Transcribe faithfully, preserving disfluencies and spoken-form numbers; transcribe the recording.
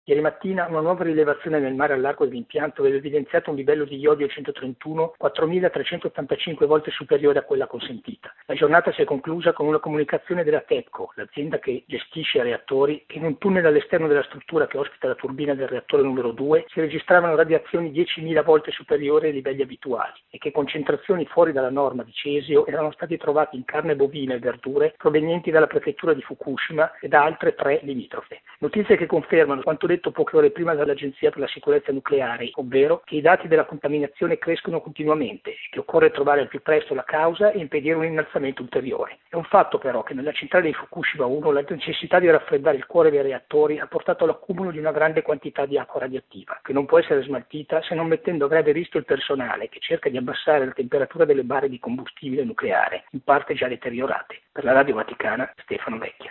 Ieri mattina una nuova rilevazione nel mare al largo dell'impianto aveva evidenziato un livello di iodio centotrentuno quattromilatrecentottantacinque volte superiore a quella consentita. La giornata si è conclusa con una comunicazione della TEPCO, l'azienda che gestisce i reattori, che in un tunnel all'esterno della struttura che ospita la turbina del reattore numero due si registravano radiazioni diecimila volte superiori ai livelli abituali e che concentrazioni fuori dalla norma di cesio erano stati trovati in carne bovina e verdure provenienti dalla prefettura di Fukushima e da altre tre limitrofe. Notizie che confermano quanto detto poche ore prima dall'Agenzia per la sicurezza nucleare, ovvero che i dati della contaminazione crescono continuamente e che occorre trovare al più presto la causa e impedire un innalzamento ulteriore. È un fatto però che nella centrale di Fukushima uno la necessità di raffreddare il cuore dei reattori ha portato all'accumulo di una grande quantità di acqua radioattiva, che non può essere smaltita se non mettendo a grave rischio il personale che cerca di abbassare la temperatura delle barre di combustibile nucleare, in parte già deteriorate. Per la Radio Vaticana, Stefano Vecchia.